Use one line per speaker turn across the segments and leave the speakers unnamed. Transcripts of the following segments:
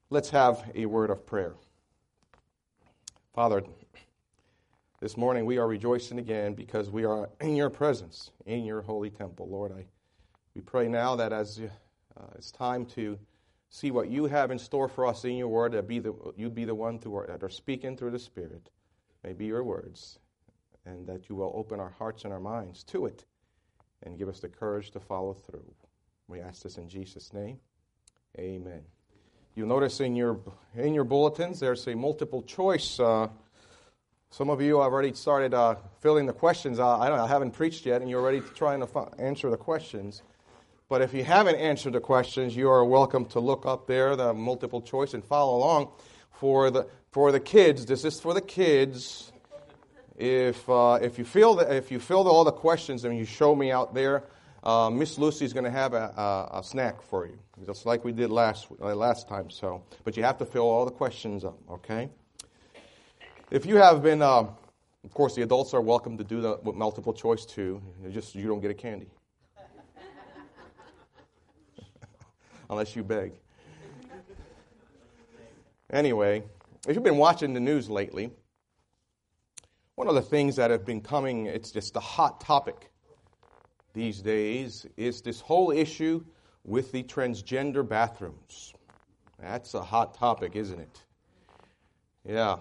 Let's have a word of prayer. Father, this morning we are rejoicing again because we are in your presence, in your holy temple. Lord, we pray now that as it's time to see what you have in store for us in your word, that you be the one that are speaking through the Spirit, may be your words, and that you will open our hearts and our minds to it and give us the courage to follow through. We ask this in Jesus' name. Amen. You'll notice in your bulletins there's a multiple choice. Some of you have already started filling the questions. I haven't preached yet, and you're already trying to answer the questions. But if you haven't answered the questions, you are welcome to look up there, the multiple choice, and follow along. For the kids, this is for the kids. If you filled all the questions and you show me out there, Miss Lucy's going to have a snack for you, just like we did last time. So, but you have to fill all the questions up, okay? If you have been, of course, the adults are welcome to do the multiple choice too. You don't get a candy, unless you beg. Anyway, if you've been watching the news lately, one of the things that have been coming, it's just a hot topic these days, is this whole issue with the transgender bathrooms. That's a hot topic, isn't it? Yeah.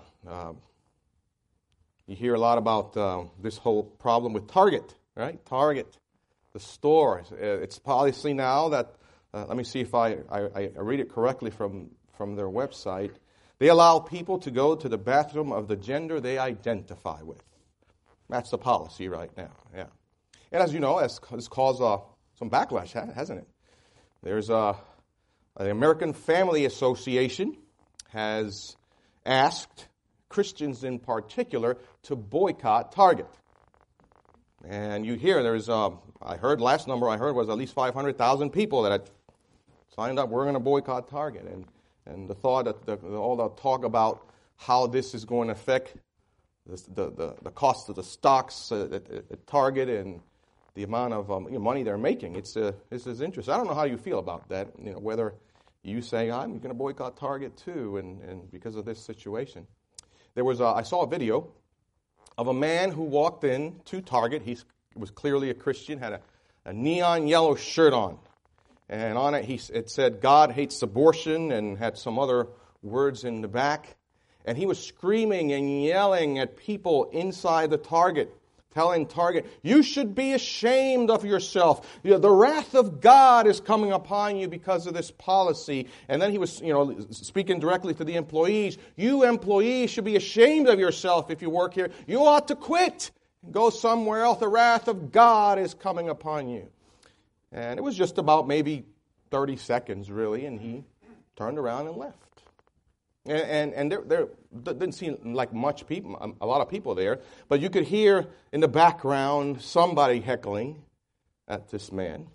You hear a lot about this whole problem with Target, right? Target, the store. It's policy now that, let me see if I read it correctly from their website. They allow people to go to the bathroom of the gender they identify with. That's the policy right now, yeah. And as you know, it's caused some backlash, hasn't it? There's the American Family Association has asked Christians in particular to boycott Target. And you hear last number I heard was at least 500,000 people that had signed up, we're going to boycott Target. And the thought that all the talk about how this is going to affect the cost of the stocks at Target and the amount of money they're making, this is interesting. I don't know how you feel about that. Whether you say I'm going to boycott Target too, and because of this situation. I saw a video of a man who walked in to Target. He was clearly a Christian, had a neon yellow shirt on, and on it it said "God hates abortion" and had some other words in the back. And he was screaming and yelling at people inside the Target, telling Target, "You should be ashamed of yourself. The wrath of God is coming upon you because of this policy." And then he was, speaking directly to the employees. "You employees should be ashamed of yourself if you work here. You ought to quit and go somewhere else. The wrath of God is coming upon you." And it was just about maybe 30 seconds, really, and he turned around and left. And there didn't seem like a lot of people there, but you could hear in the background somebody heckling at this man,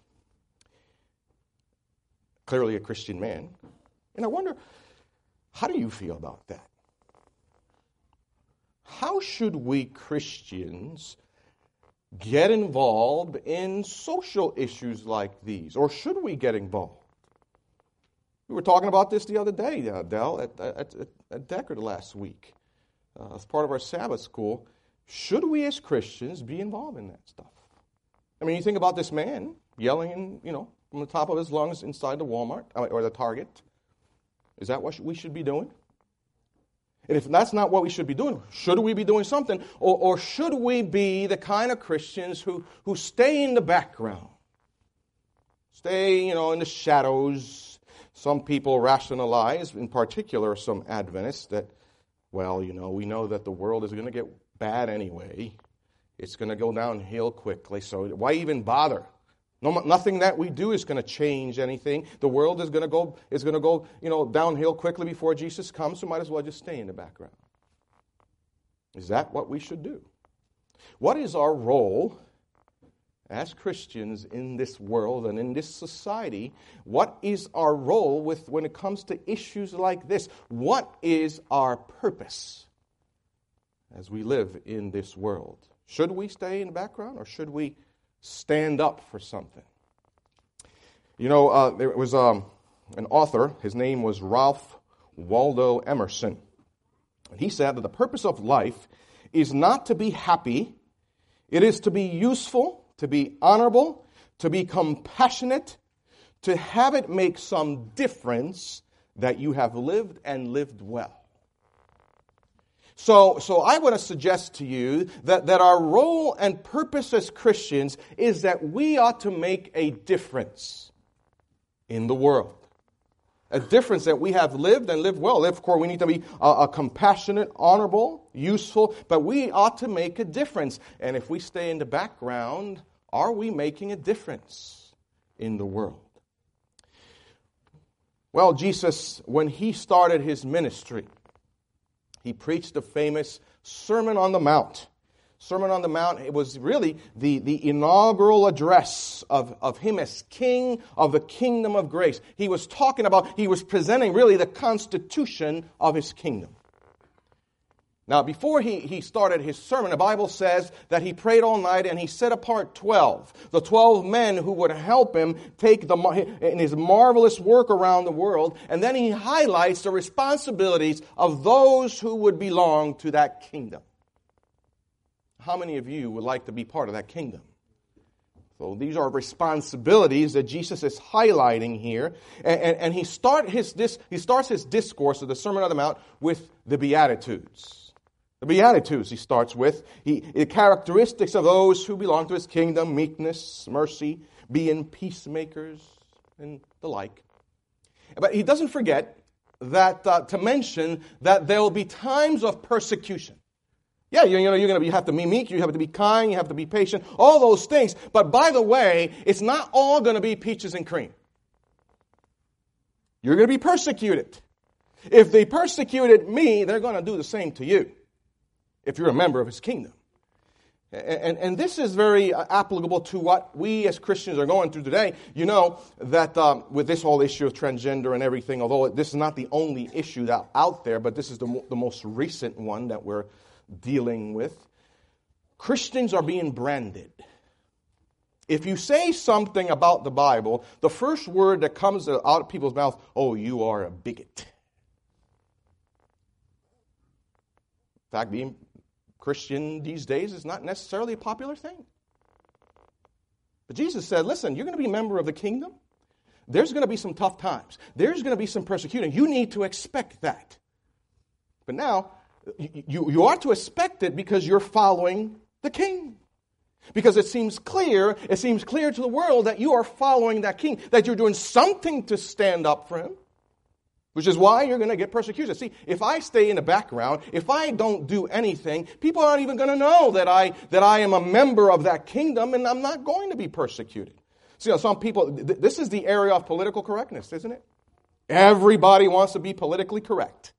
clearly a Christian man. And I wonder, how do you feel about that? How should we Christians get involved in social issues like these? Or should we get involved? We were talking about this the other day, Dell, at Deckard last week, as part of our Sabbath school. Should we as Christians be involved in that stuff? I mean, you think about this man yelling, from the top of his lungs inside the Walmart or the Target. Is that what we should be doing? And if that's not what we should be doing, should we be doing something? Or should we be the kind of Christians who stay in the background? Stay, in the shadows. Some people rationalize, in particular some Adventists, that, we know that the world is going to get bad anyway. It's going to go downhill quickly, so why even bother? Nothing that we do is going to change anything. The world is going to go, downhill quickly before Jesus comes, so might as well just stay in the background. Is that what we should do? What is our role as Christians in this world and in this society? What is our role when it comes to issues like this? What is our purpose as we live in this world? Should we stay in the background or should we stand up for something? There was an author. His name was Ralph Waldo Emerson. And he said that the purpose of life is not to be happy. It is to be useful, to be honorable, to be compassionate, to have it make some difference that you have lived and lived well. So I want to suggest to you that our role and purpose as Christians is that we ought to make a difference in the world. A difference that we have lived and lived well. Of course, we need to be compassionate, honorable, useful, but we ought to make a difference. And if we stay in the background, are we making a difference in the world? Well, Jesus, when he started his ministry, he preached the famous Sermon on the Mount. Sermon on the Mount, it was really the inaugural address of him as king of the kingdom of grace. He was presenting really the constitution of his kingdom. Now, before he started his sermon, the Bible says that he prayed all night and he set apart 12. The 12 men who would help him in his marvelous work around the world. And then he highlights the responsibilities of those who would belong to that kingdom. How many of you would like to be part of that kingdom? So these are responsibilities that Jesus is highlighting here. And he starts his discourse of the Sermon on the Mount with the Beatitudes. The Beatitudes he starts with. The characteristics of those who belong to his kingdom: meekness, mercy, being peacemakers, and the like. But he doesn't forget that to mention that there will be times of persecution. Yeah, you have to be meek, you have to be kind, you have to be patient, all those things. But by the way, it's not all going to be peaches and cream. You're going to be persecuted. If they persecuted me, they're going to do the same to you, if you're a member of his kingdom. And this is very applicable to what we as Christians are going through today. You know that with this whole issue of transgender and everything, although this is not the only issue out there, but this is the most recent one that we're dealing with. Christians are being branded. If you say something about the Bible, the first word that comes out of people's mouths, oh, you are a bigot. In fact, being Christian these days is not necessarily a popular thing. But Jesus said, listen, you're going to be a member of the kingdom. There's going to be some tough times. There's going to be some persecution. You need to expect that. But now, you ought to expect it because you're following the king. Because it seems clear to the world that you are following that king, that you're doing something to stand up for him, which is why you're going to get persecution. See, if I stay in the background, if I don't do anything, people aren't even going to know that I am a member of that kingdom, and I'm not going to be persecuted. See, some people, this is the area of political correctness, isn't it? Everybody wants to be politically correct.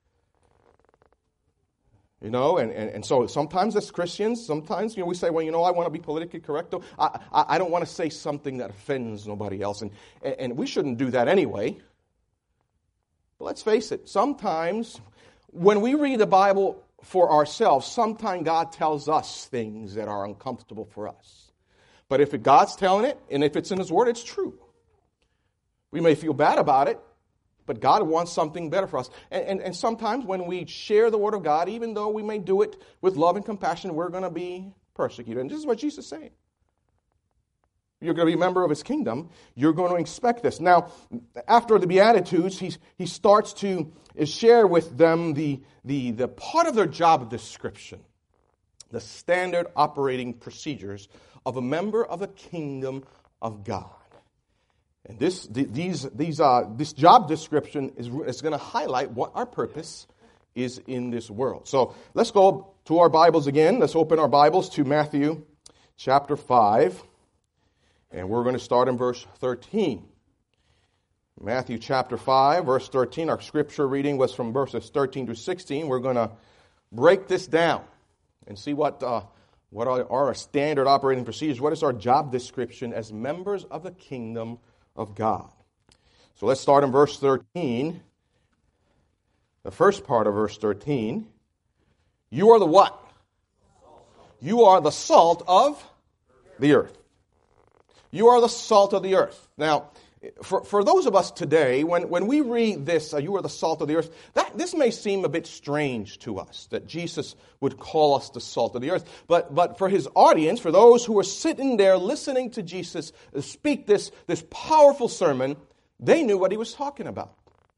And so sometimes as Christians, we say, well, I want to be politically correct. Though. I don't want to say something that offends nobody else. And we shouldn't do that anyway. But let's face it, sometimes when we read the Bible for ourselves, sometimes God tells us things that are uncomfortable for us. But if God's telling it, and if it's in his word, it's true. We may feel bad about it, but God wants something better for us. And sometimes when we share the word of God, even though we may do it with love and compassion, we're going to be persecuted. And this is what Jesus is saying. You're going to be a member of his kingdom. You're going to expect this. Now, after the Beatitudes, he starts to share with them the part of their job description, the standard operating procedures of a member of the kingdom of God. And this job description is going to highlight what our purpose is in this world. So let's go to our Bibles again. Let's open our Bibles to Matthew chapter 5. And we're going to start in verse 13. Matthew chapter 5, verse 13. Our scripture reading was from verses 13 to 16. We're going to break this down and see what are our standard operating procedures. What is our job description as members of the kingdom of God? So let's start in verse 13. The first part of verse 13. You are the what? You are the salt of the earth. You are the salt of the earth. Now, for those of us today, when we read this, you are the salt of the earth, this may seem a bit strange to us, that Jesus would call us the salt of the earth. But for his audience, for those who were sitting there listening to Jesus speak this powerful sermon, they knew what he was talking about.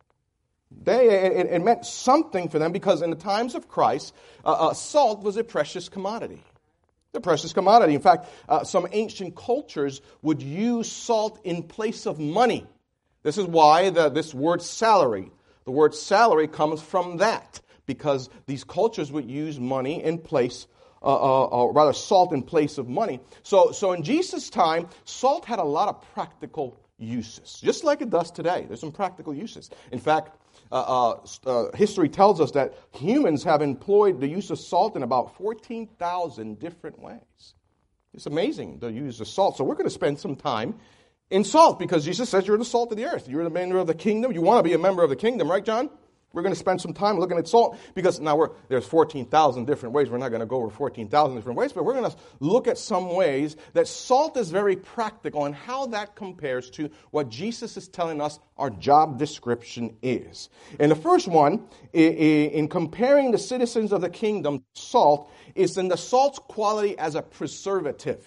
It meant something for them because in the times of Christ, salt was a precious commodity. The precious commodity. In fact, some ancient cultures would use salt in place of money. This is why this word salary. The word salary comes from that, because these cultures would use money in place, or rather salt in place of money. So in Jesus' time, salt had a lot of practical uses, just like it does today. There's some practical uses. In fact, history tells us that humans have employed the use of salt in about 14,000 different ways. It's amazing, the use of salt. So we're going to spend some time in salt because Jesus says you're the salt of the earth. You're the member of the kingdom. You want to be a member of the kingdom, right, John? We're going to spend some time looking at salt because now there's 14,000 different ways. We're not going to go over 14,000 different ways, but we're going to look at some ways that salt is very practical and how that compares to what Jesus is telling us our job description is. And the first one, in comparing the citizens of the kingdom, salt, is in the salt's quality as a preservative.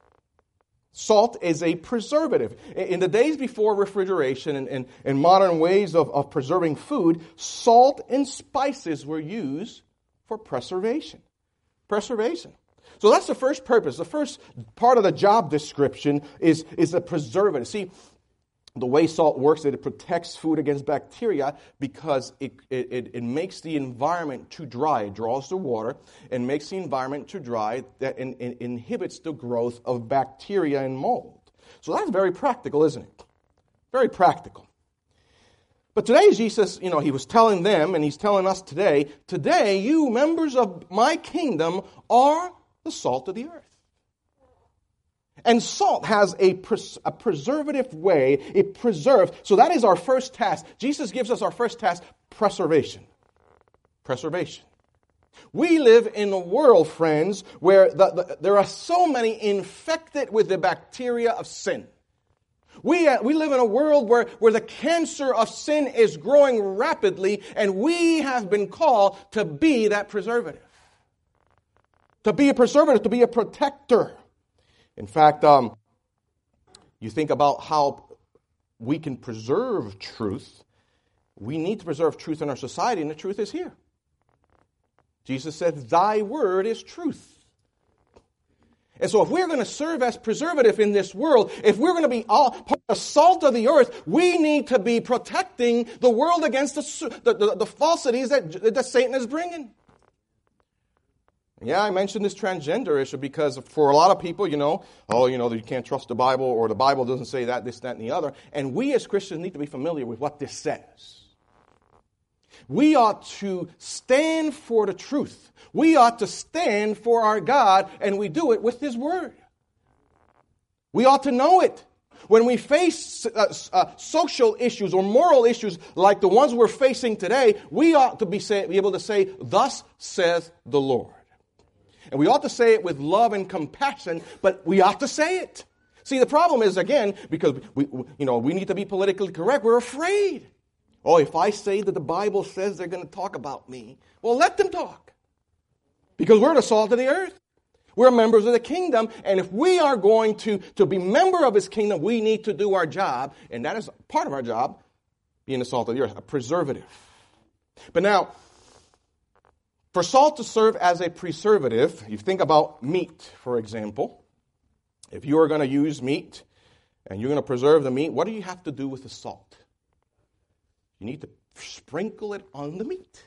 Salt is a preservative. In the days before refrigeration and modern ways of preserving food, salt and spices were used for preservation. Preservation. So that's the first purpose. The first part of the job description is a preservative. See, the way salt works, it protects food against bacteria because it makes the environment too dry. It draws the water and makes the environment too dry that inhibits the growth of bacteria and mold. So that's very practical, isn't it? Very practical. But today Jesus, he was telling them and he's telling us today, you members of my kingdom are the salt of the earth. And salt has a preservative way. It preserves. So that is our first task. Jesus gives us our first task, preservation. Preservation. We live in a world, friends, where there are so many infected with the bacteria of sin. We live in a world where the cancer of sin is growing rapidly, and we have been called to be that preservative. To be a preservative, to be a protector. In fact, you think about how we can preserve truth. We need to preserve truth in our society, and the truth is here. Jesus said, thy word is truth. And so if we're going to serve as preservative in this world, if we're going to be part of the salt of the earth, we need to be protecting the world against the falsities that Satan is bringing. Yeah, I mentioned this transgender issue because for a lot of people, you can't trust the Bible or the Bible doesn't say that, this, that, and the other. And we as Christians need to be familiar with what this says. We ought to stand for the truth. We ought to stand for our God, and we do it with His Word. We ought to know it. When we face social issues or moral issues like the ones we're facing today, we ought to be able to say, thus saith the Lord. And we ought to say it with love and compassion, but we ought to say it. See, the problem is, again, because we need to be politically correct, we're afraid. Oh, if I say that the Bible says they're going to talk about me, well, let them talk. Because we're the salt of the earth. We're members of the kingdom, and if we are going to be member of His kingdom, we need to do our job, and that is part of our job, being the salt of the earth, a preservative. But now, for salt to serve as a preservative, you think about meat, for example. If you are going to use meat and you're going to preserve the meat, what do you have to do with the salt? You need to sprinkle it on the meat.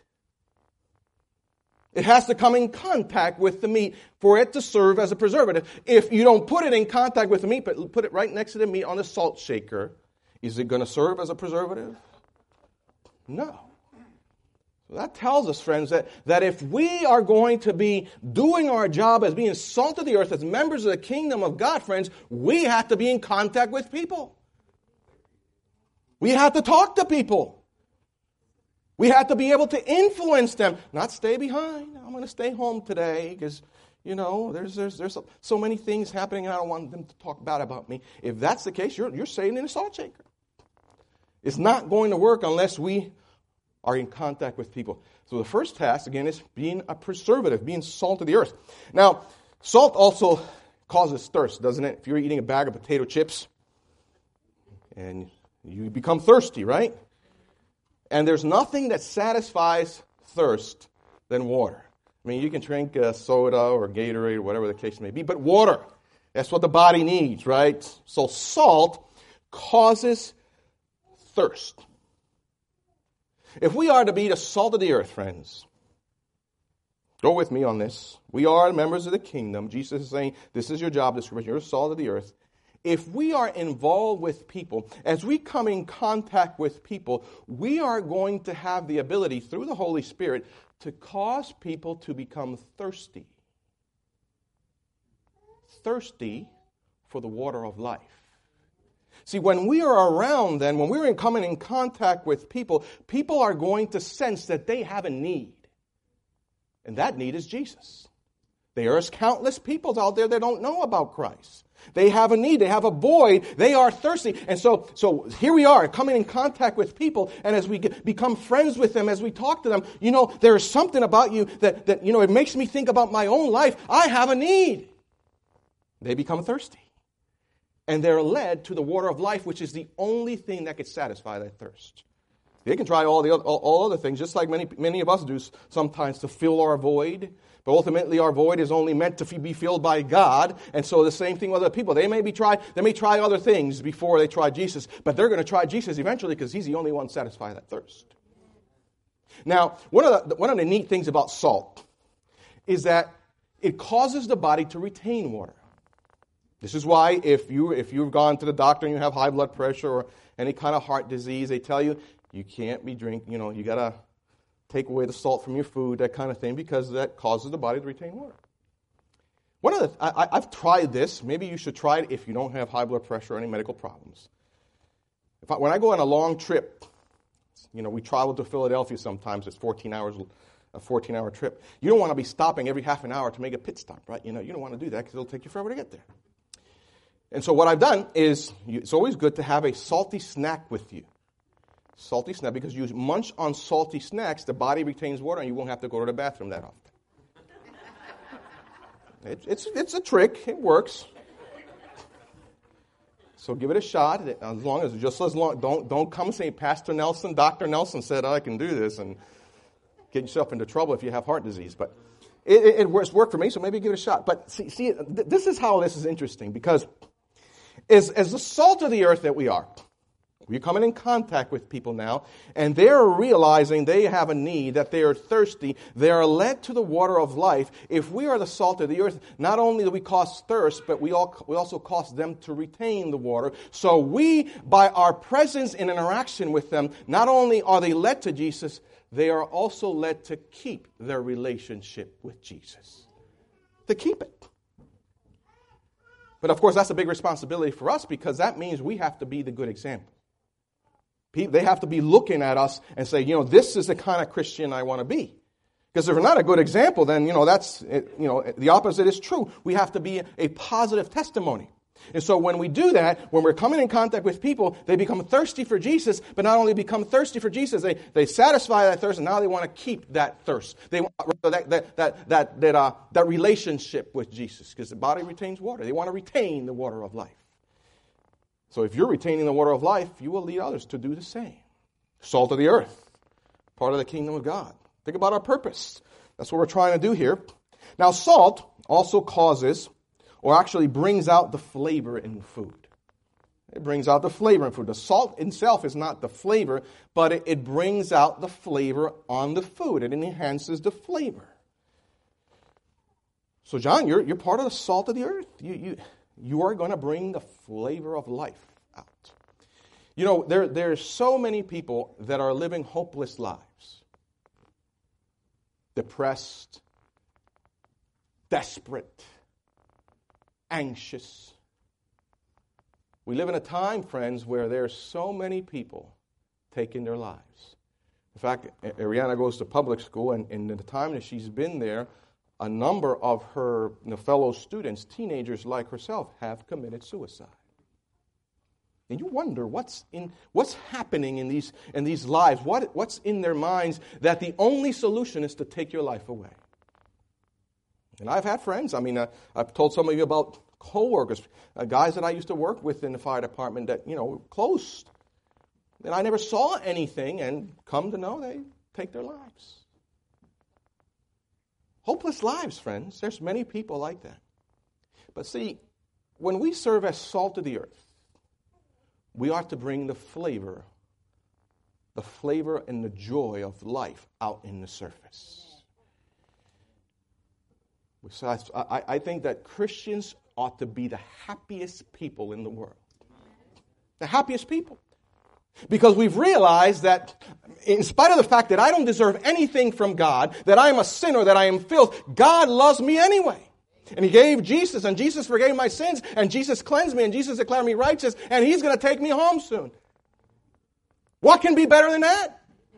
It has to come in contact with the meat for it to serve as a preservative. If you don't put it in contact with the meat, but put it right next to the meat on the salt shaker, is it going to serve as a preservative? No. That tells us, friends, that if we are going to be doing our job as being salt of the earth, as members of the kingdom of God, friends, we have to be in contact with people. We have to talk to people. We have to be able to influence them, not stay behind. I'm going to stay home today because, there's so many things happening and I don't want them to talk bad about me. If that's the case, you're staying in a salt shaker. It's not going to work unless we are in contact with people. So the first task, again, is being a preservative, being salt of the earth. Now, salt also causes thirst, doesn't it? If you're eating a bag of potato chips and you become thirsty, right? And there's nothing that satisfies thirst than water. I mean, you can drink soda or Gatorade or whatever the case may be, but water, that's what the body needs, right? So salt causes thirst. If we are to be the salt of the earth, friends, go with me on this. We are members of the kingdom. Jesus is saying, this is your job description. You're the salt of the earth. If we are involved with people, as we come in contact with people, we are going to have the ability, through the Holy Spirit, to cause people to become thirsty. Thirsty for the water of life. See, when we are around then, when we're coming in contact with people, people are going to sense that they have a need. And that need is Jesus. There is countless people out there that don't know about Christ. They have a need. They have a void. They are thirsty. And so here we are coming in contact with people. And as we become friends with them, as we talk to them, there is something about you that it makes me think about my own life. I have a need. They become thirsty. And they're led to the water of life, which is the only thing that could satisfy that thirst. They can try all other things, just like many of us do sometimes, to fill our void. But ultimately, our void is only meant to be filled by God. And so the same thing with other people. They may try other things before they try Jesus, but they're going to try Jesus eventually because He's the only one to satisfy that thirst. Now, one of the neat things about salt is that it causes the body to retain water. This is why if you've gone to the doctor and you have high blood pressure or any kind of heart disease, they tell you can't be drinking, you got to take away the salt from your food, that kind of thing, because that causes the body to retain water. I've tried this. Maybe you should try it if you don't have high blood pressure or any medical problems. When I go on a long trip, we travel to Philadelphia sometimes. It's a 14-hour trip. You don't want to be stopping every half an hour to make a pit stop, right? You don't want to do that because it'll take you forever to get there. And so what I've done is, it's always good to have a salty snack with you. Salty snack, because you munch on salty snacks, the body retains water and you won't have to go to the bathroom that often. It's a trick. It works. So give it a shot. Don't come and say, Pastor Nelson, Dr. Nelson said I can do this, and get yourself into trouble if you have heart disease. But it worked for me, so maybe give it a shot. But see, this is how this is interesting, because as the salt of the earth that we are, we're coming in contact with people now, and they're realizing they have a need, that they are thirsty. They are led to the water of life. If we are the salt of the earth, not only do we cause thirst, but we also cause them to retain the water. So we, by our presence and interaction with them, not only are they led to Jesus, they are also led to keep their relationship with Jesus. To keep it. But of course, that's a big responsibility for us, because that means we have to be the good example. They have to be looking at us and say, this is the kind of Christian I want to be. Because if we're not a good example, then, the opposite is true. We have to be a positive testimony. And so when we do that, when we're coming in contact with people, they become thirsty for Jesus, but not only become thirsty for Jesus, they satisfy that thirst, and now they want to keep that thirst. They want that relationship with Jesus, because the body retains water. They want to retain the water of life. So if you're retaining the water of life, you will lead others to do the same. Salt of the earth, part of the kingdom of God. Think about our purpose. That's what we're trying to do here. Now, salt also causes, or actually brings out, the flavor in food. It brings out the flavor in food. The salt itself is not the flavor, but it brings out the flavor on the food. It enhances the flavor. So, John, you're part of the salt of the earth. You are going to bring the flavor of life out. There's so many people that are living hopeless lives. Depressed, desperate, anxious. We live in a time, friends, where there's so many people taking their lives. In fact, Ariana goes to public school, and in the time that she's been there, a number of her fellow students, teenagers like herself, have committed suicide. And you wonder what's happening in these lives, what's in their minds, that the only solution is to take your life away. And I've had friends, I've told some of you about coworkers, guys that I used to work with in the fire department that, closed. And I never saw anything, and come to know they take their lives. Hopeless lives, friends. There's many people like that. But see, when we serve as salt of the earth, we ought to bring the flavor and the joy of life out in the surface. So I think that Christians ought to be the happiest people in the world. The happiest people. Because we've realized that in spite of the fact that I don't deserve anything from God, that I am a sinner, that I am filth, God loves me anyway. And He gave Jesus, and Jesus forgave my sins, and Jesus cleansed me, and Jesus declared me righteous, and He's going to take me home soon. What can be better than that?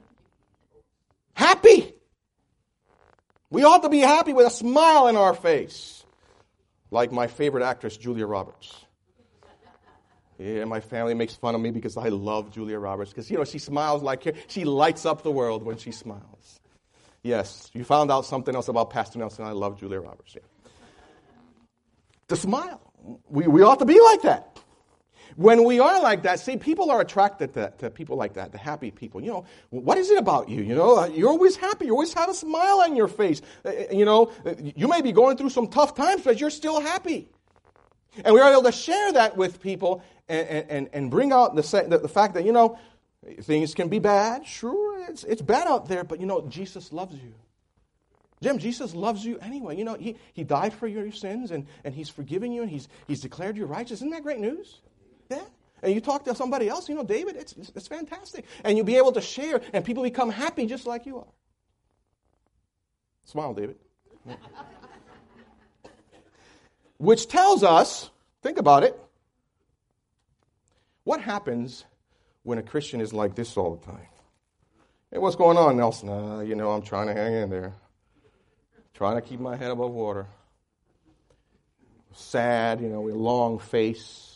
Happy. We ought to be happy with a smile in our face. Like my favorite actress, Julia Roberts. Yeah, my family makes fun of me because I love Julia Roberts. Because, she smiles she lights up the world when she smiles. Yes, you found out something else about Pastor Nelson. I love Julia Roberts. Yeah. The smile. We ought to be like that. When we are like that, see, people are attracted to people like that, the happy people. What is it about you? You're always happy. You always have a smile on your face. You may be going through some tough times, but you're still happy. And we are able to share that with people and bring out the fact that, things can be bad. Sure, it's bad out there, but, Jesus loves you. Jim, Jesus loves you anyway. He died for your sins, and He's forgiven you, and He's declared you righteous. Isn't that great news? Yeah. And you talk to somebody else, David, it's fantastic. And you'll be able to share, and people become happy just like you are. Smile, David. Yeah. Which tells us, think about it, what happens when a Christian is like this all the time? Hey, what's going on, Nelson? I'm trying to hang in there. Trying to keep my head above water. Sad, with a long face.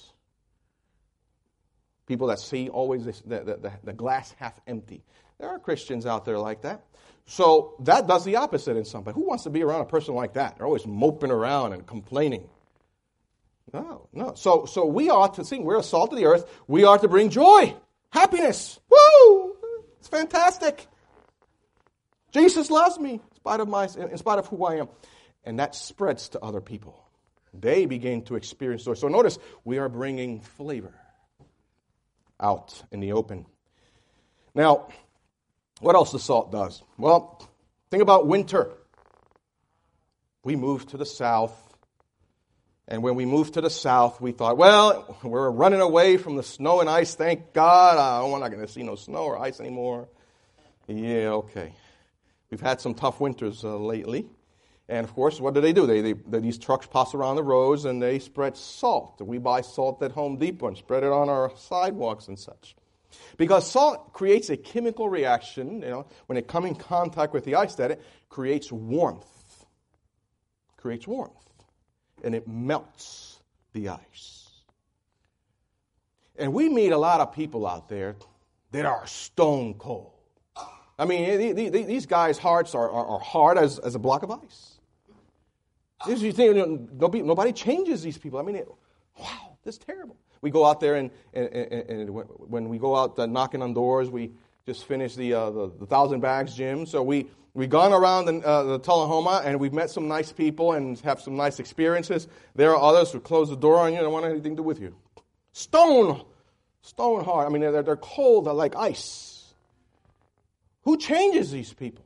People that see always the glass half empty. There are Christians out there like that. So that does the opposite in somebody. Who wants to be around a person like that? They're always moping around and complaining. No. So we ought to sing. We're a salt of the earth. We ought to bring joy, happiness. Woo! It's fantastic. Jesus loves me in spite of who I am. And that spreads to other people. They begin to experience joy. So notice, we are bringing flavor out in the open. Now, what else the salt does? Well, think about winter. We moved to the south. And when we moved to the south, we thought, well, we're running away from the snow and ice. Thank God. We're not going to see no snow or ice anymore. Yeah, okay. We've had some tough winters lately. And, of course, what do? These trucks pass around the roads, and they spread salt. We buy salt at Home Depot and spread it on our sidewalks and such. Because salt creates a chemical reaction, when it comes in contact with the ice, that it creates warmth. And it melts the ice. And we meet a lot of people out there that are stone cold. These guys' hearts are hard as a block of ice. You think nobody changes these people. Wow, this is terrible. We go out there and when we go out knocking on doors, we just finished the 1,000 Bags gym. So we've gone around the Tullahoma and we've met some nice people and have some nice experiences. There are others who close the door on you and don't want anything to do with you. Stone hard. They're cold. They're like ice. Who changes these people?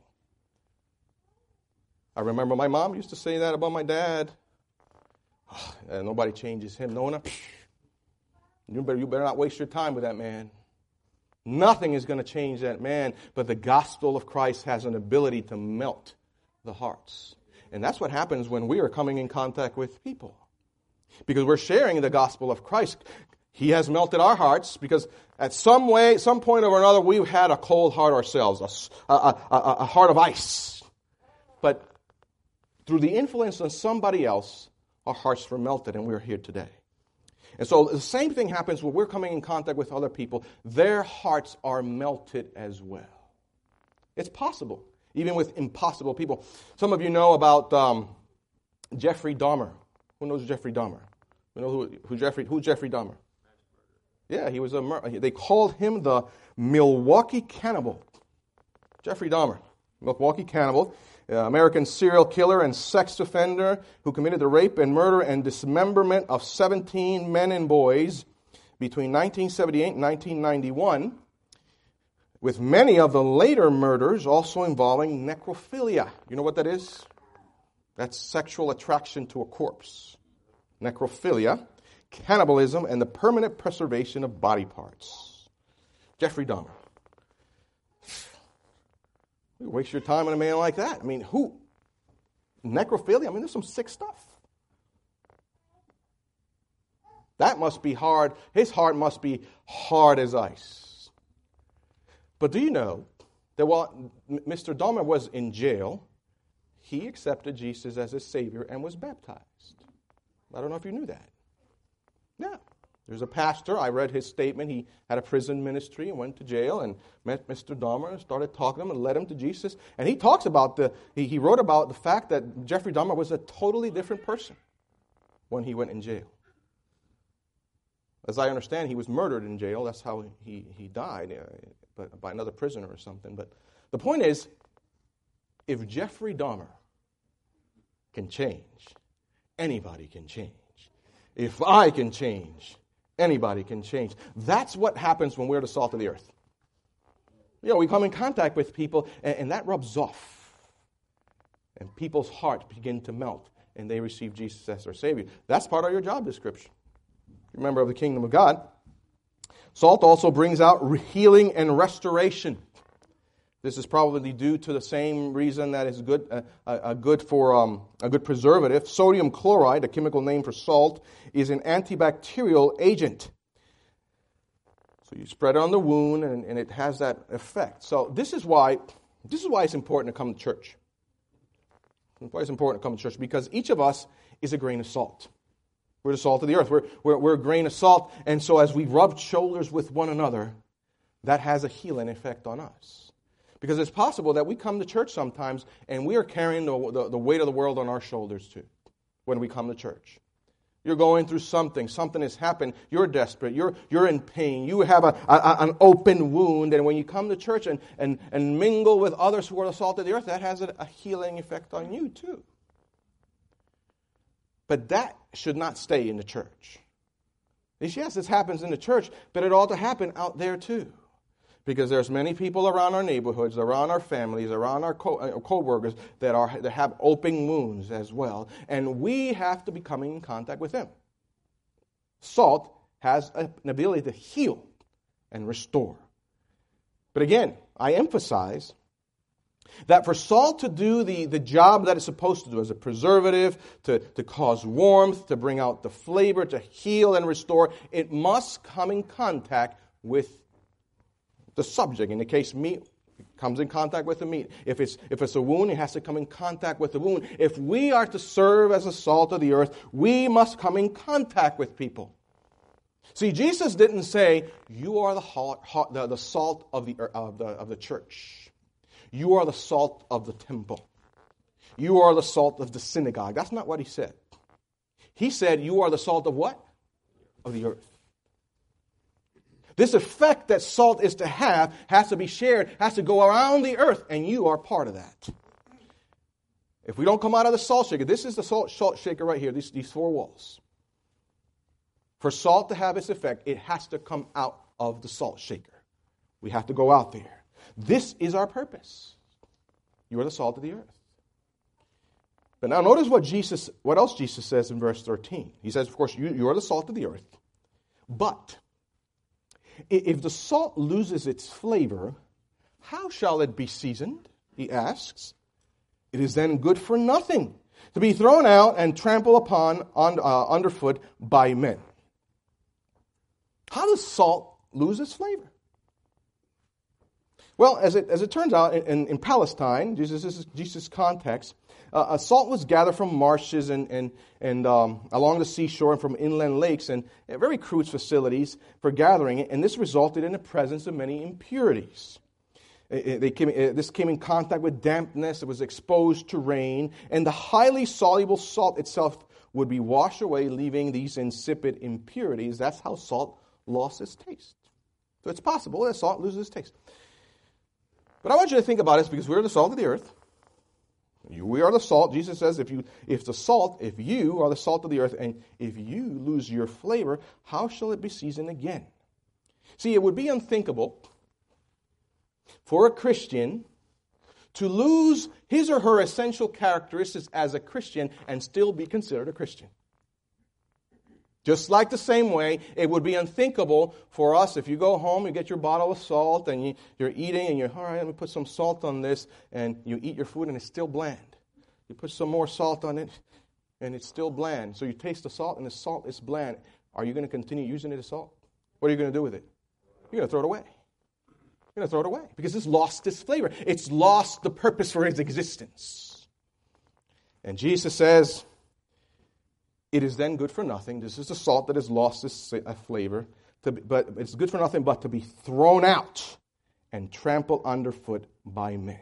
I remember my mom used to say that about my dad. Nobody changes him. Nona, you better not waste your time with that man. Nothing is going to change that man, but the gospel of Christ has an ability to melt the hearts. And that's what happens when we are coming in contact with people. Because we're sharing the gospel of Christ. He has melted our hearts because at some point or another, we've had a cold heart ourselves, a heart of ice. But through the influence of somebody else, our hearts were melted and we're here today. And so the same thing happens when we're coming in contact with other people. Their hearts are melted as well. It's possible, even with impossible people. Some of you know about Jeffrey Dahmer. Who knows Jeffrey Dahmer? You know who's Jeffrey Dahmer? Yeah, he was they called him the Milwaukee Cannibal. Jeffrey Dahmer, Milwaukee Cannibal, American serial killer and sex offender who committed the rape and murder and dismemberment of 17 men and boys between 1978 and 1991, with many of the later murders also involving necrophilia. You know what that is? That's sexual attraction to a corpse. Necrophilia, cannibalism, and the permanent preservation of body parts. Jeffrey Dahmer. You waste your time on a man like that. I mean, who? Necrophilia? I mean, there's some sick stuff. That must be hard. His heart must be hard as ice. But do you know that while Mr. Dahmer was in jail, he accepted Jesus as his Savior and was baptized? I don't know if you knew that. Yeah. There's a pastor. I read his statement. He had a prison ministry and went to jail and met Mr. Dahmer and started talking to him and led him to Jesus. And he talks about he wrote about the fact that Jeffrey Dahmer was a totally different person when he went in jail. As I understand, he was murdered in jail. That's how he died, but by another prisoner or something. But the point is, if Jeffrey Dahmer can change, anybody can change. If I can change, anybody can change. That's what happens when we're the salt of the earth. You know, we come in contact with people, and that rubs off. And people's hearts begin to melt, and they receive Jesus as their Savior. That's part of your job description. Member of the kingdom of God. Salt also brings out healing and restoration. This is probably due to the same reason that is good a good preservative. Sodium chloride, a chemical name for salt, is an antibacterial agent. So you spread it on the wound, and it has that effect. So this is why it's important to come to church. Why it's important to come to church? Because each of us is a grain of salt. We're the salt of the earth. We're a grain of salt. And so as we rub shoulders with one another, that has a healing effect on us. Because it's possible that we come to church sometimes and we are carrying the weight of the world on our shoulders too when we come to church. You're going through something. Something has happened. You're desperate. You're in pain. You have an open wound. And when you come to church and mingle with others who are the salt of the earth, that has a healing effect on you too. But that should not stay in the church. Yes, this happens in the church, but it ought to happen out there too. Because there's many people around our neighborhoods, around our families, around our co-workers that have open wounds as well. And we have to be coming in contact with them. Salt has an ability to heal and restore. But again, I emphasize that for salt to do the job that it's supposed to do as a preservative, to cause warmth, to bring out the flavor, to heal and restore, it must come in contact with the subject. In the case meat, it comes in contact with the meat. If it's a wound, it has to come in contact with the wound. If we are to serve as the salt of the earth, we must come in contact with people. See, Jesus didn't say, you are the salt of the church. You are the salt of the temple. You are the salt of the synagogue. That's not what he said. He said, you are the salt of what? Of the earth. This effect that salt is to have has to be shared, has to go around the earth, and you are part of that. If we don't come out of the salt shaker, this is the salt shaker right here, these four walls. For salt to have its effect, it has to come out of the salt shaker. We have to go out there. This is our purpose. You are the salt of the earth. But now notice what else Jesus says in verse 13. He says, of course, you are the salt of the earth. But if the salt loses its flavor, how shall it be seasoned? He asks. It is then good for nothing, to be thrown out and trampled upon underfoot by men. How does salt lose its flavor? Well, as it turns out, in Palestine, Jesus' context, salt was gathered from marshes and along the seashore and from inland lakes and very crude facilities for gathering it, and this resulted in the presence of many impurities. This came in contact with dampness, it was exposed to rain, and the highly soluble salt itself would be washed away, leaving these insipid impurities. That's how salt lost its taste. So it's possible that salt loses its taste. But I want you to think about this, because we're the salt of the earth. We are the salt. Jesus says if you are the salt of the earth, and if you lose your flavor, how shall it be seasoned again? See, it would be unthinkable for a Christian to lose his or her essential characteristics as a Christian and still be considered a Christian. Just like the same way, it would be unthinkable for us if you go home, you get your bottle of salt, and you're eating, and you're, all right, let me put some salt on this, and you eat your food, and it's still bland. You put some more salt on it, and it's still bland. So you taste the salt, and the salt is bland. Are you going to continue using it as salt? What are you going to do with it? You're going to throw it away. You're going to throw it away, because it's lost its flavor. It's lost the purpose for its existence. And Jesus says, it is then good for nothing. This is the salt that has lost its flavor. But it's good for nothing but to be thrown out and trampled underfoot by men.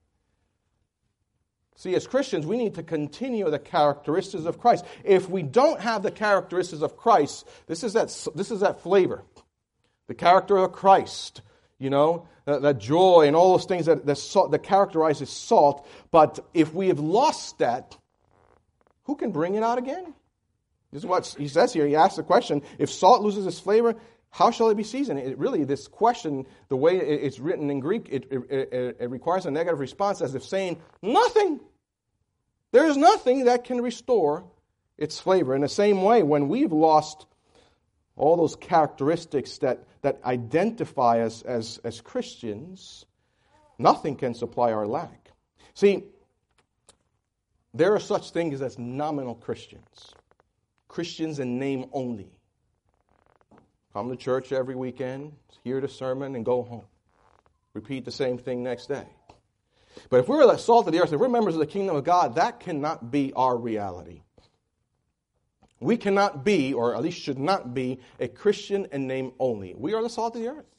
See, as Christians, we need to continue the characteristics of Christ. If we don't have the characteristics of Christ, this is that flavor. The character of Christ, that joy and all those things that characterizes salt. But if we have lost that, who can bring it out again? This is what he says here. He asks the question, if salt loses its flavor, how shall it be seasoned? This question, the way it's written in Greek, it requires a negative response, as if saying, nothing. There is nothing that can restore its flavor. In the same way, when we've lost all those characteristics that identify us as Christians, nothing can supply our lack. See, there are such things as nominal Christians. Christians in name only. Come to church every weekend, hear the sermon, and go home. Repeat the same thing next day. But if we're the salt of the earth, if we're members of the kingdom of God, that cannot be our reality. We cannot be, or at least should not be, a Christian in name only. We are the salt of the earth.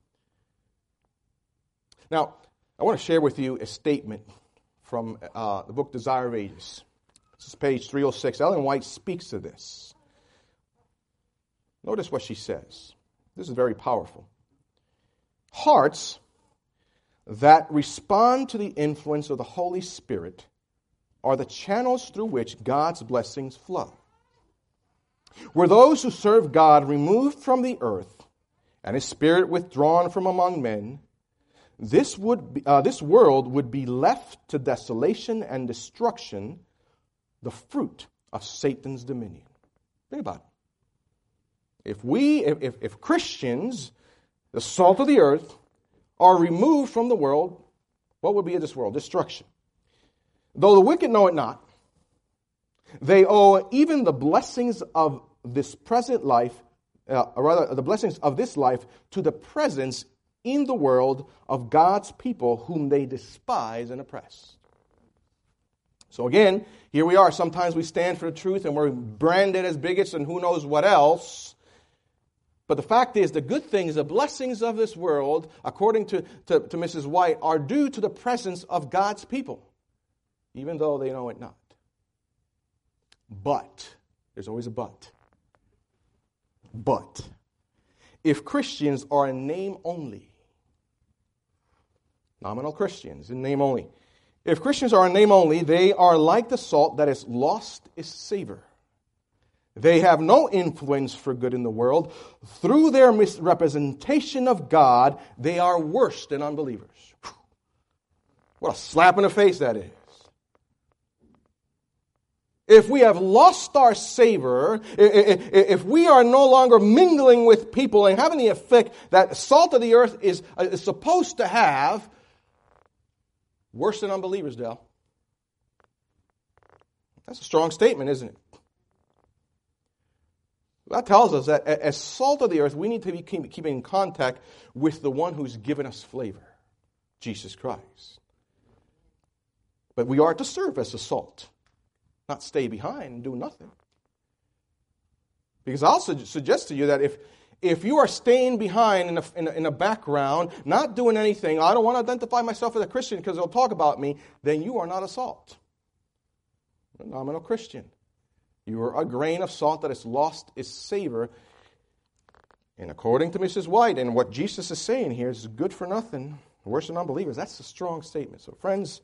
Now, I want to share with you a statement from the book Desire of Ages. This is page 306. Ellen White speaks to this. Notice what she says. This is very powerful. Hearts that respond to the influence of the Holy Spirit are the channels through which God's blessings flow. Were those who serve God removed from the earth and His Spirit withdrawn from among men, this world would be left to desolation and destruction, the fruit of Satan's dominion. Think about it. If Christians, the salt of the earth, are removed from the world, what would be in this world? Destruction. Though the wicked know it not, they owe even the blessings of this present life, the blessings of this life, to the presence in the world of God's people whom they despise and oppress. So again, here we are. Sometimes we stand for the truth and we're branded as bigots and who knows what else. But the fact is, the good things, the blessings of this world, according to Mrs. White, are due to the presence of God's people, even though they know it not. But, there's always a but. But, if Christians are in name only, nominal Christians in name only, if Christians are in name only, they are like the salt that has lost its savor. They have no influence for good in the world. Through their misrepresentation of God, they are worse than unbelievers. What a slap in the face that is. If we have lost our savor, if we are no longer mingling with people and having the effect that salt of the earth is supposed to have, worse than unbelievers, Dale. That's a strong statement, isn't it? That tells us that as salt of the earth, we need to be keeping in contact with the one who's given us flavor. Jesus Christ. But we are to serve as the salt, not stay behind and do nothing. Because I'll suggest to you that if you are staying behind in a background, not doing anything, I don't want to identify myself as a Christian because they'll talk about me, then you are not a salt. A nominal Christian. You are a grain of salt that has lost its savor. And according to Mrs. White, and what Jesus is saying here is good for nothing, worse than unbelievers. That's a strong statement. So friends,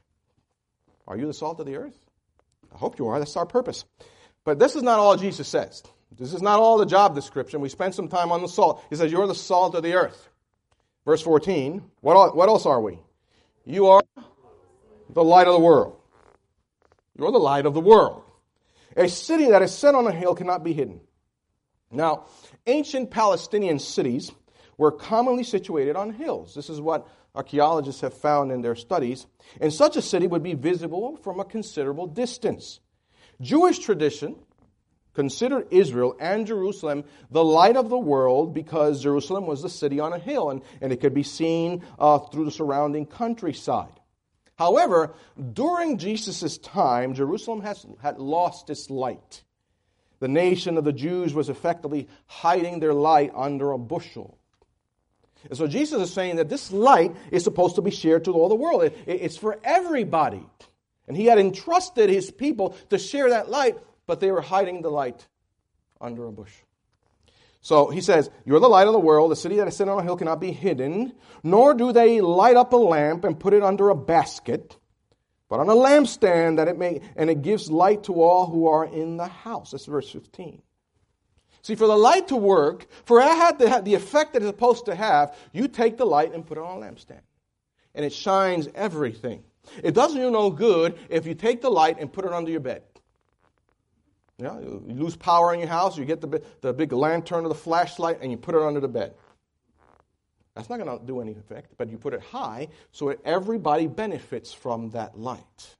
are you the salt of the earth? I hope you are. That's our purpose. But this is not all Jesus says. This is not all the job description. We spent some time on the salt. He says, you're the salt of the earth. Verse 14, what else are we? You are the light of the world. You're the light of the world. A city that is set on a hill cannot be hidden. Now, ancient Palestinian cities were commonly situated on hills. This is what archaeologists have found in their studies. And such a city would be visible from a considerable distance. Jewish tradition considered Israel and Jerusalem the light of the world because Jerusalem was the city on a hill and it could be seen through the surrounding countryside. However, during Jesus' time, Jerusalem had lost its light. The nation of the Jews was effectively hiding their light under a bushel. And so Jesus is saying that this light is supposed to be shared to all the world. It's for everybody. And he had entrusted his people to share that light, but they were hiding the light under a bush. So he says, you're the light of the world. The city that is set on a hill cannot be hidden, nor do they light up a lamp and put it under a basket, but on a lampstand and it gives light to all who are in the house. That's verse 15. See, for the light to work, for it had to have the effect that it's supposed to have, you take the light and put it on a lampstand. And it shines everything. It doesn't do no good if you take the light and put it under your bed. You lose power in your house, you get the big lantern or the flashlight and you put it under the bed. That's not going to do any effect, but you put it high so that everybody benefits from that light.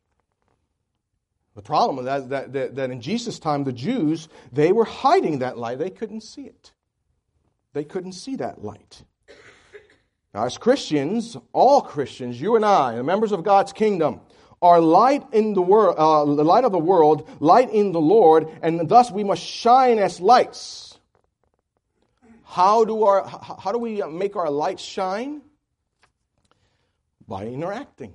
The problem is that in Jesus' time, the Jews, they were hiding that light. They couldn't see it. They couldn't see that light. Now, as Christians, all Christians, you and I, the members of God's kingdom, are light in the world, the light of the world, light in the Lord, and thus we must shine as lights. How do we make our light shine? By interacting,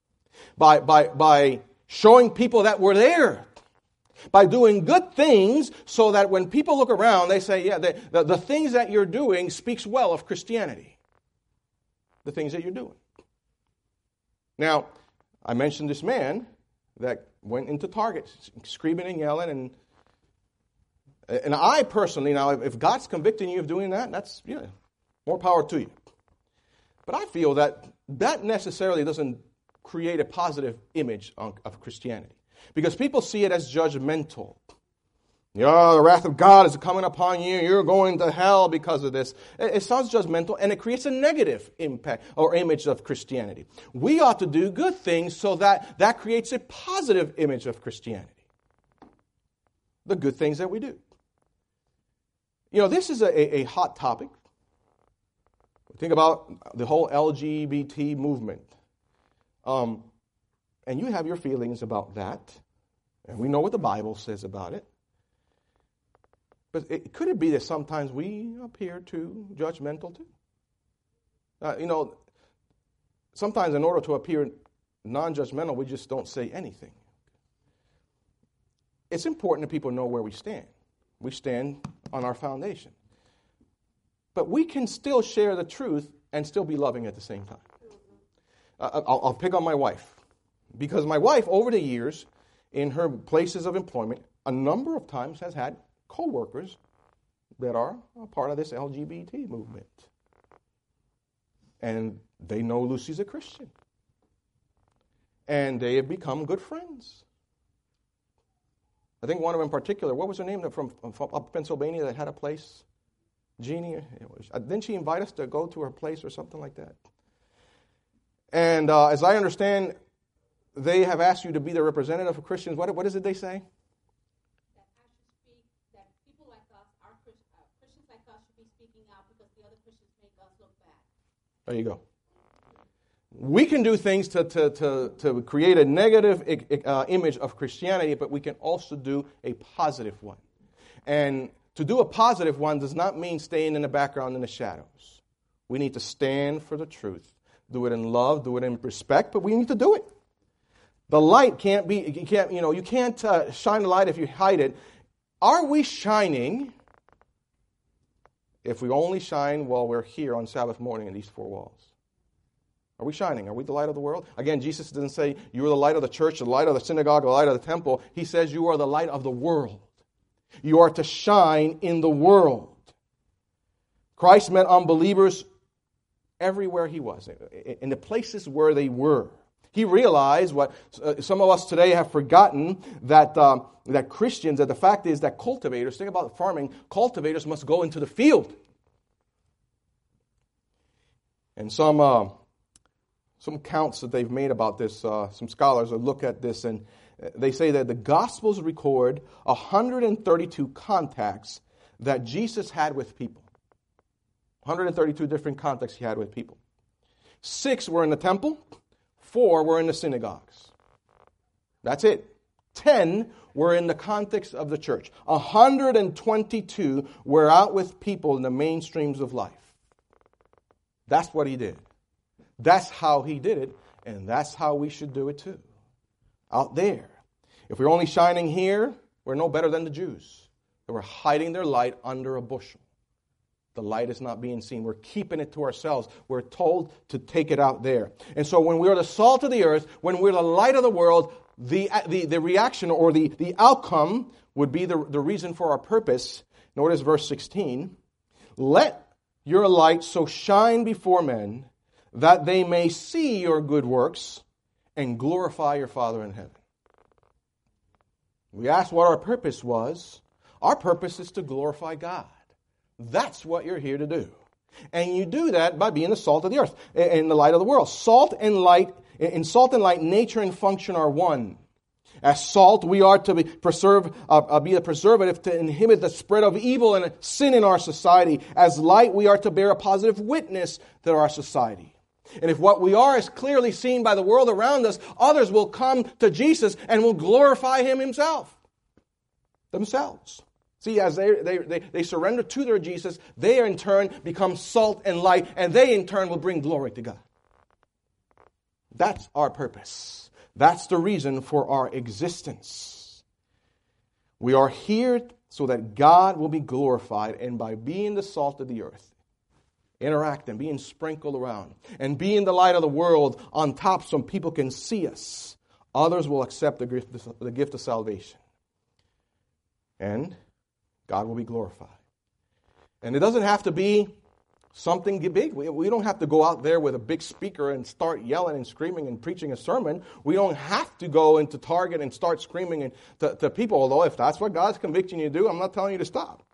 by showing people that we're there, by doing good things, so that when people look around, they say, "Yeah, the things that you're doing speaks well of Christianity." The things that you're doing. Now, I mentioned this man that went into Target screaming and yelling, and I personally, now if God's convicting you of doing that, that's more power to you. But I feel that necessarily doesn't create a positive image of Christianity, because people see it as judgmental. The wrath of God is coming upon you. You're going to hell because of this. It sounds judgmental, and it creates a negative impact or image of Christianity. We ought to do good things so that creates a positive image of Christianity. The good things that we do. This is a hot topic. Think about the whole LGBT movement. And you have your feelings about that. And we know what the Bible says about it. But could it be that sometimes we appear too judgmental too? Sometimes in order to appear non-judgmental, we just don't say anything. It's important that people know where we stand. We stand on our foundation. But we can still share the truth and still be loving at the same time. I'll pick on my wife. Because my wife, over the years, in her places of employment, a number of times has had co-workers that are a part of this LGBT movement. And they know Lucy's a Christian. And they have become good friends. I think one of them in particular, what was her name, from up Pennsylvania that had a place? Jeannie? Didn't she invite us to go to her place or something like that? And as I understand, they have asked you to be the representative of Christians. What is it they say? There you go. we can do things to create a negative image of Christianity, but we can also do a positive one. And to do a positive one does not mean staying in the background in the shadows. We need to stand for the truth. Do it in love, do it in respect, but we need to do it. The light can't be, you can't shine the light if you hide it. Are we shining if we only shine while we're here on Sabbath morning in these four walls? Are we shining? Are we the light of the world? Again, Jesus didn't say you are the light of the church, the light of the synagogue, the light of the temple. He says you are the light of the world. You are to shine in the world. Christ met unbelievers everywhere he was, in the places where they were. He realized what some of us today have forgotten, that Christians, that the fact is that cultivators, think about farming, cultivators must go into the field. And some counts that they've made about this, some scholars will look at this, and they say that the Gospels record 132 contacts that Jesus had with people. 132 different contacts he had with people. 6 were in the temple. 4 were in the synagogues. That's it. 10 were in the context of the church. 122 were out with people in the mainstreams of life. That's what he did. That's how he did it, and that's how we should do it too. Out there. If we're only shining here, we're no better than the Jews. They were hiding their light under a bushel. The light is not being seen. We're keeping it to ourselves. We're told to take it out there. And so when we're the salt of the earth, when we're the light of the world, the reaction or the outcome would be the reason for our purpose. Notice verse 16. Let your light so shine before men that they may see your good works and glorify your Father in heaven. We asked what our purpose was. Our purpose is to glorify God. That's what you're here to do. And you do that by being the salt of the earth and the light of the world. Salt and light, nature and function are one. As salt, we are to be a preservative to inhibit the spread of evil and sin in our society. As light, we are to bear a positive witness to our society. And if what we are is clearly seen by the world around us, others will come to Jesus and will glorify Him themselves. See, as they surrender to their Jesus, they in turn become salt and light, and they in turn will bring glory to God. That's our purpose. That's the reason for our existence. We are here so that God will be glorified, and by being the salt of the earth, interacting, being sprinkled around, and being the light of the world on top so people can see us, others will accept the gift of salvation. And God will be glorified. And it doesn't have to be something big. We don't have to go out there with a big speaker and start yelling and screaming and preaching a sermon. We don't have to go into Target and start screaming to people, although if that's what God's convicting you to do, I'm not telling you to stop.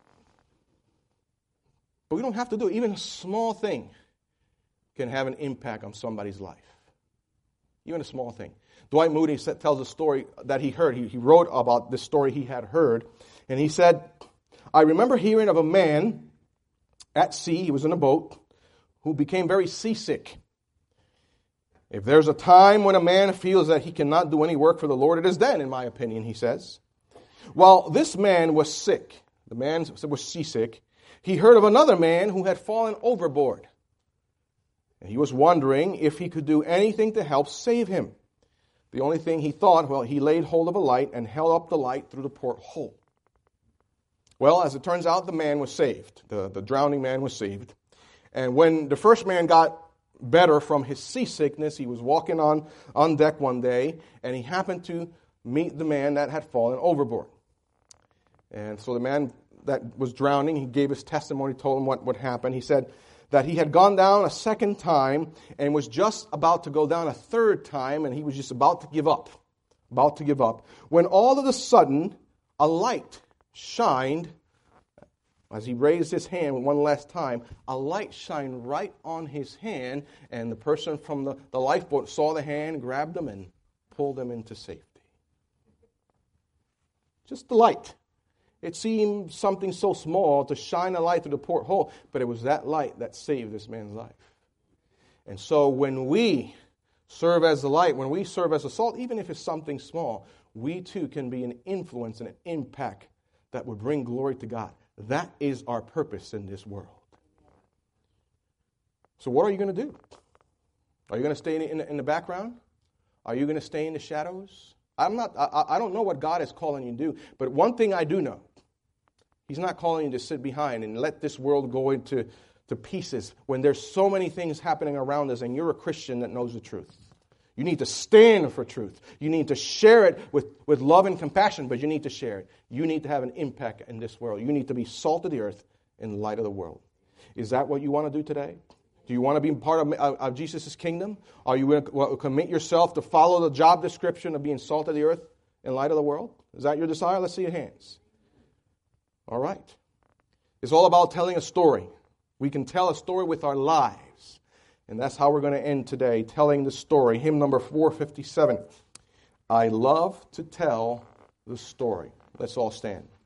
But we don't have to do it. Even a small thing can have an impact on somebody's life. Even a small thing. Dwight Moody tells a story that he heard. He wrote about this story he had heard. And he said, I remember hearing of a man at sea, he was in a boat, who became very seasick. If there's a time when a man feels that he cannot do any work for the Lord, it is then, in my opinion, he says. While this man was sick, the man was seasick, he heard of another man who had fallen overboard. And he was wondering if he could do anything to help save him. The only thing he thought, he laid hold of a light and held up the light through the porthole. Well, as it turns out, the man was saved. The drowning man was saved. And when the first man got better from his seasickness, he was walking on deck one day, and he happened to meet the man that had fallen overboard. And so the man that was drowning, he gave his testimony, told him what happened. He said that he had gone down a second time and was just about to go down a third time, and he was just about to give up. When all of a sudden, a light shined, as he raised his hand one last time, a light shined right on his hand, and the person from the lifeboat saw the hand, grabbed him, and pulled him into safety. Just the light. It seemed something so small to shine a light through the porthole, but it was that light that saved this man's life. And so when we Serve as the light. When we serve as the salt, even if it's something small, we too can be an influence and an impact that would bring glory to God. That is our purpose in this world. So what are you going to do? Are you going to stay in the background? Are you going to stay in the shadows? I don't know what God is calling you to do, but one thing I do know, He's not calling you to sit behind and let this world go into pieces when there's so many things happening around us and you're a Christian that knows the truth. You need to stand for truth. You need to share it with love and compassion, but you need to share it. You need to have an impact in this world. You need to be salt of the earth and light of the world. Is that what you want to do today? Do you want to be part of Jesus' kingdom? Are you going to commit yourself to follow the job description of being salt of the earth and light of the world? Is that your desire? Let's see your hands. All right. It's all about telling a story. We can tell a story with our lives. And that's how we're going to end today, telling the story. Hymn number 457. I love to tell the story. Let's all stand.